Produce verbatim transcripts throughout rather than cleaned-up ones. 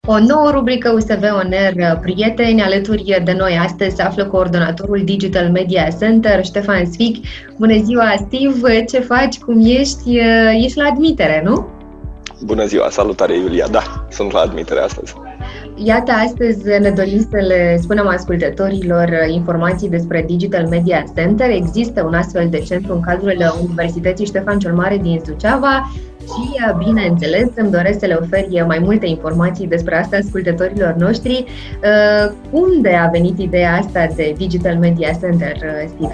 O nouă rubrică U S V On Air, prieteni, alături de noi astăzi se află coordonatorul Digital Media Center, Ștefan Sfic. Bună ziua, Steve! Ce faci? Cum ești? Ești la admitere, nu? Bună ziua! Salutare, Iulia! Da, sunt la admitere astăzi. Iată, astăzi ne dorim să le spunem ascultătorilor informații despre Digital Media Center. Există un astfel de centru în cadrul Universității Ștefan cel Mare din Suceava și, bineînțeles, îmi doresc să le oferi mai multe informații despre asta ascultătorilor noștri. Unde a venit ideea asta de Digital Media Center, Steve?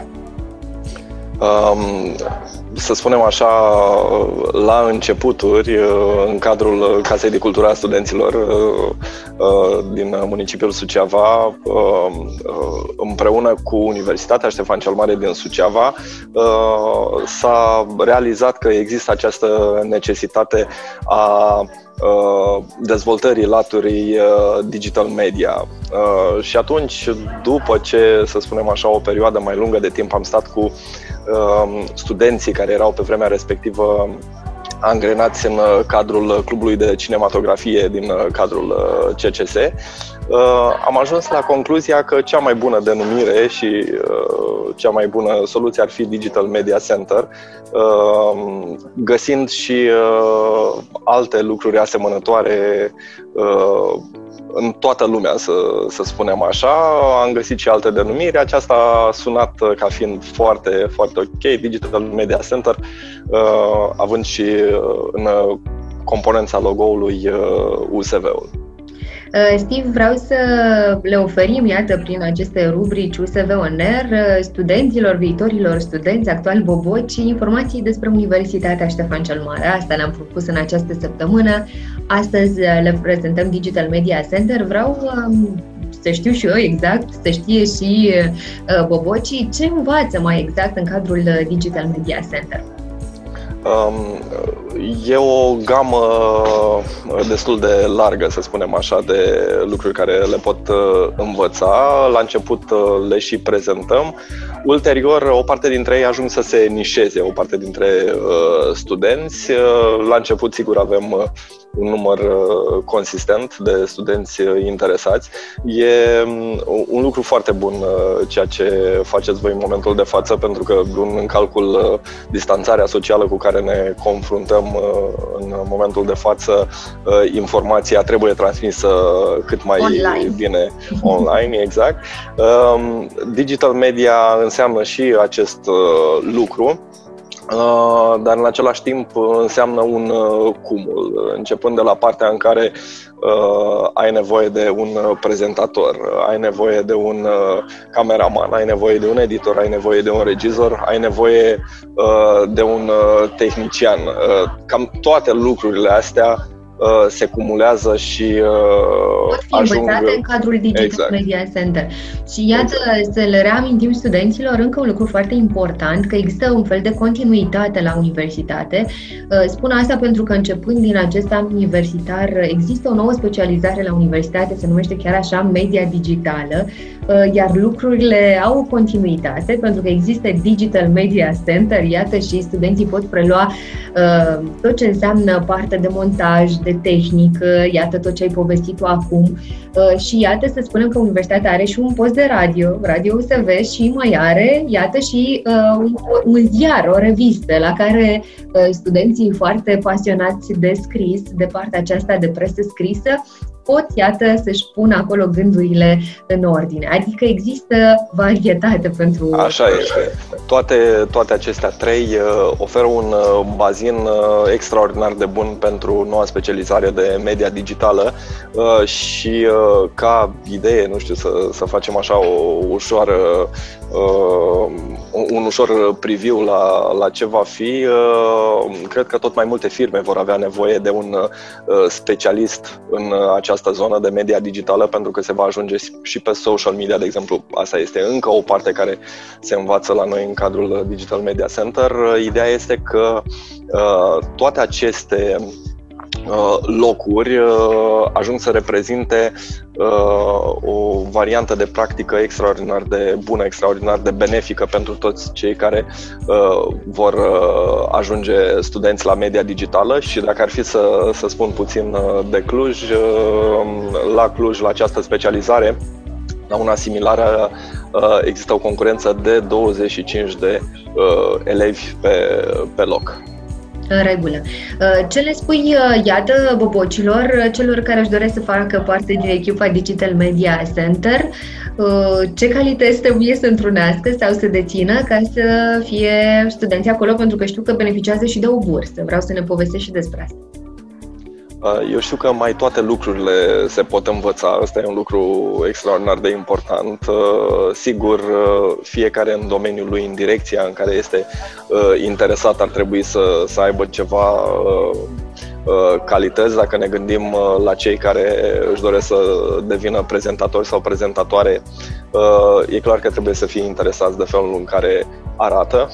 Um, să spunem așa, la începuturi, în cadrul Casei de Cultură a Studenților din municipiul Suceava, împreună cu Universitatea Ștefan cel Mare din Suceava, s-a realizat că există această necesitate a dezvoltării laturii digital media. Și atunci, după ce, să spunem așa, o perioadă mai lungă de timp am stat cu studenții care erau pe vremea respectivă angrenați în cadrul clubului de cinematografie din cadrul C C S, am ajuns la concluzia că cea mai bună denumire și cea mai bună soluție ar fi Digital Media Center, găsind și alte lucruri asemănătoare în toată lumea, să, să spunem așa. Am găsit și alte denumiri. Aceasta a sunat ca fiind foarte, foarte ok, Digital Media Center, având și în componența logo-ului U S V-ul. Steve, vreau să le oferim, iată, prin aceste rubrici U S V On Air, studenților, viitorilor studenți, actuali boboci, informații despre Universitatea Ștefan cel Mare. Asta ne-am propus în această săptămână. Astăzi le prezentăm Digital Media Center. Vreau să știu și eu exact, să știe și bobocii ce învață mai exact în cadrul Digital Media Center. E o gamă destul de largă, să spunem așa, de lucruri care le pot învăța. La început le și prezentăm. Ulterior, o parte dintre ei ajung să se nișeze, o parte dintre studenți. La început, sigur, avem un număr consistent de studenți interesați. E un lucru foarte bun ceea ce faceți voi în momentul de față, pentru că, luând în calcul distanțarea socială cu care ne confruntăm în momentul de față, informația trebuie transmisă cât mai online. bine online, exact. Digital media înseamnă și acest lucru, dar în același timp înseamnă un cumul, începând de la partea în care uh, ai nevoie de un prezentator, ai nevoie de un uh, cameraman, ai nevoie de un editor, ai nevoie de un regizor, ai nevoie uh, de un uh, tehnician. Uh, cam toate lucrurile astea Uh, se cumulează și uh, pot fi ajung... învățate în cadrul Digital exact. Media Center. Și iată, exact. Să le reamintim studenților încă un lucru foarte important, că există un fel de continuitate la universitate. Uh, spun asta pentru că începând din acest an universitar există o nouă specializare la universitate, se numește chiar așa Media Digitală, uh, iar lucrurile au o continuitate pentru că există Digital Media Center, iată, și studenții pot prelua uh, tot ce înseamnă partea de montaj, de tehnică, iată tot ce ai povestit tu acum și iată să spunem că universitatea are și un post de radio, Radio U S V, și mai are, iată, și uh, un, un ziar, o revistă la care uh, studenții foarte pasionați de scris, de partea aceasta de presă scrisă, pot, iată, să-și pună acolo gândurile în ordine. Adică există varietate pentru... Așa este. Toate, toate acestea trei uh, oferă un uh, bazin uh, extraordinar de bun pentru noua specializare de media digitală uh, și uh, ca idee, nu știu, să, să facem așa o ușoară, uh, un ușor preview la, la ce va fi. Uh, cred că tot mai multe firme vor avea nevoie de un uh, specialist în uh, această zonă de media digitală, pentru că se va ajunge și pe social media, de exemplu. Asta este încă o parte care se învață la noi în cadrul Digital Media Center. Ideea este că uh, toate aceste locuri ajung să reprezinte o variantă de practică extraordinar de bună, extraordinar de benefică pentru toți cei care vor ajunge studenți la media digitală. Și dacă ar fi să, să spun puțin de Cluj, la Cluj, la această specializare, la una similară, există o concurență de douăzeci și cinci de elevi pe, pe loc. În regulă. Ce le spui, iată, bobocilor, celor care își doresc să facă parte din echipa Digital Media Center, ce calități trebuie să întrunească sau să dețină ca să fie studenții acolo, pentru că știu că beneficiază și de o bursă. Vreau să ne povestești și despre asta. Eu știu că mai toate lucrurile se pot învăța, ăsta e un lucru extraordinar de important. Sigur, fiecare în domeniul lui, în direcția în care este interesat, ar trebui să, să aibă ceva calități. Dacă ne gândim la cei care își doresc să devină prezentatori sau prezentatoare, e clar că trebuie să fie interesați de felul în care arată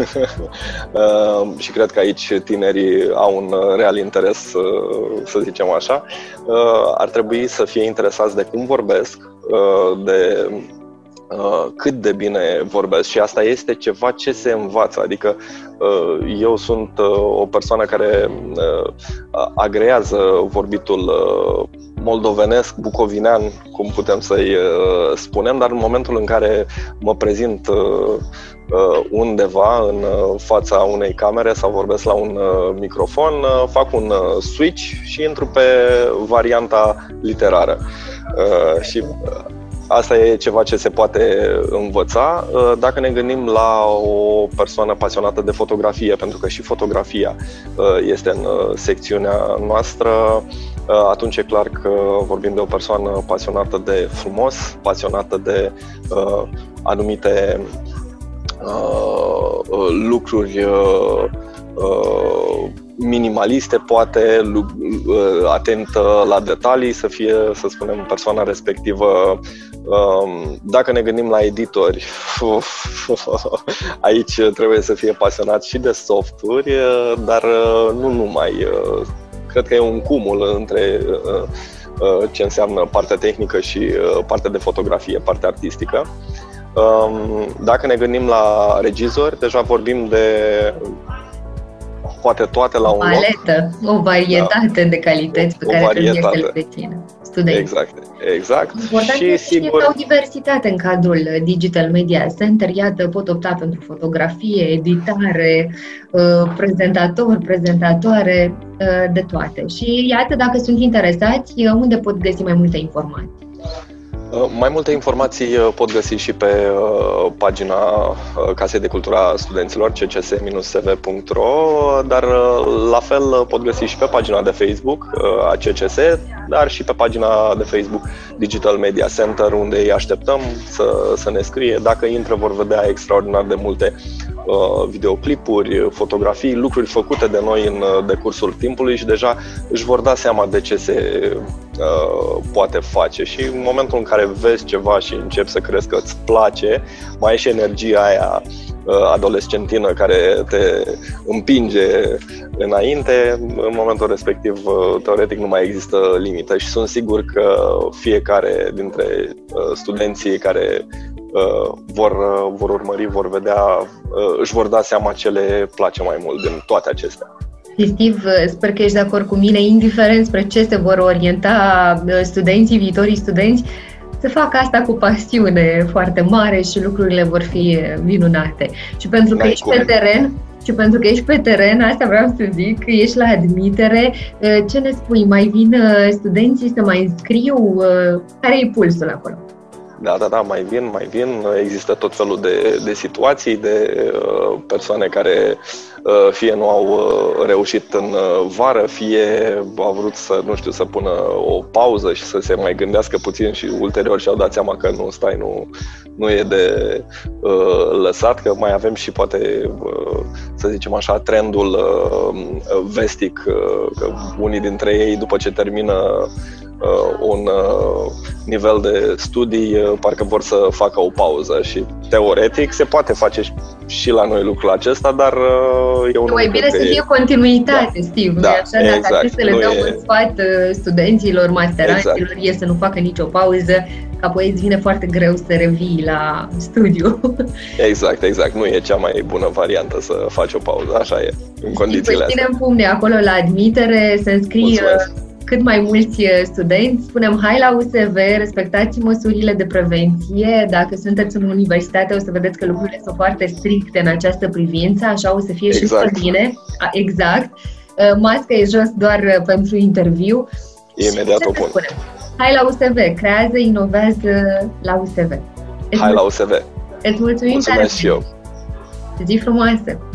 și cred că aici tinerii au un real interes, să zicem așa. Ar trebui să fie interesați de cum vorbesc, de cât de bine vorbesc, și asta este ceva ce se învață. Adică eu sunt o persoană care agrează vorbitul moldovenesc, bucovinean, cum putem să-i spunem, dar în momentul în care mă prezint undeva în fața unei camere sau vorbesc la un microfon, fac un switch și intru pe varianta literară. Și asta e ceva ce se poate învăța. Dacă ne gândim la o persoană pasionată de fotografie, pentru că și fotografia este în secțiunea noastră, atunci e clar că vorbim de o persoană pasionată de frumos, pasionată de uh, anumite uh, lucruri uh, uh, minimaliste, poate uh, atentă la detalii, să fie, să spunem, persoana respectivă. Uh, dacă ne gândim la editori, aici trebuie să fie pasionat și de softuri, dar uh, nu numai. Uh, Cred că e un cumul între uh, ce înseamnă partea tehnică și uh, partea de fotografie, partea artistică. Um, dacă ne gândim la regizori, deja vorbim de poate toate la un loc. O paletă, o varietate da. de calități pe o, care o trebuie să le dețină studenții. Exact, exact. Important și sigur că o diversitate în cadrul Digital Media Center. Iată, pot opta pentru fotografie, editare, prezentator, prezentatoare, de toate. Și iată, dacă sunt interesați, unde pot găsi mai multe informații? Mai multe informații pot găsi și pe pagina Casei de Cultură a Studenților, c c s s v punct r o, dar la fel pot găsi și pe pagina de Facebook a C C S, dar și pe pagina de Facebook Digital Media Center, unde îi așteptăm să, să ne scrie. Dacă intră, vor vedea extraordinar de multe videoclipuri, fotografii, lucruri făcute de noi în decursul timpului și deja își vor da seama de ce se uh, poate face. Și în momentul în care vezi ceva și începi să crezi că îți place, mai e și energia aia uh, adolescentină care te împinge înainte, în momentul respectiv uh, teoretic nu mai există limită și sunt sigur că fiecare dintre uh, studenții care Uh, vor, uh, vor urmări, vor vedea, uh, își vor da seama ce le place mai mult din toate acestea. Steve, sper că ești de acord cu mine, indiferent spre ce se vor orienta studenții, viitorii studenți, să facă asta cu pasiune foarte mare și lucrurile vor fi minunate. Și pentru că ești pe teren, și pentru că ești pe teren, asta vreau să zic, că ești la admitere, ce ne spui? Mai vin studenții să mai înscriu? Care e pulsul acolo? Da, da, da, mai vin, mai vin. Există tot felul de, de situații, de uh, persoane care uh, fie nu au uh, reușit în uh, vară, fie au vrut să, nu știu, să pună o pauză și să se mai gândească puțin și ulterior și-au dat seama că nu, stai, nu, nu e de uh, lăsat, că mai avem și poate, uh, să zicem așa, trendul uh, vestic, uh, că unii dintre ei, după ce termină uh, un... Uh, nivel de studii parcă vor să facă o pauză și teoretic se poate face și la noi lucrul acesta, dar eu nu e bine să fie continuitate, da. Steve, da, așa, dacă exact. ar fi să le nu dau e... un sfat studenților, masteranților, exact. E să nu facă nicio pauză, că apoi îți vine foarte greu să revii la studiu. Exact, exact. Nu e cea mai bună variantă să faci o pauză, așa e, în condițiile astea. Ținem pumne acolo la admitere, să înscrii cât mai mulți studenți. Spunem, hai la U S V, respectați măsurile de prevenție. Dacă sunteți în universitate, o să vedeți că lucrurile sunt foarte stricte în această privință, așa o să fie exact. Și pe mine. Exact. Masca e jos doar pentru interviu. Imediat o pun. Hai la U S V, creează, inovează la U S V. Hai la U S V. Îți mulțumim. Mulțumesc și eu. Zi frumoasă!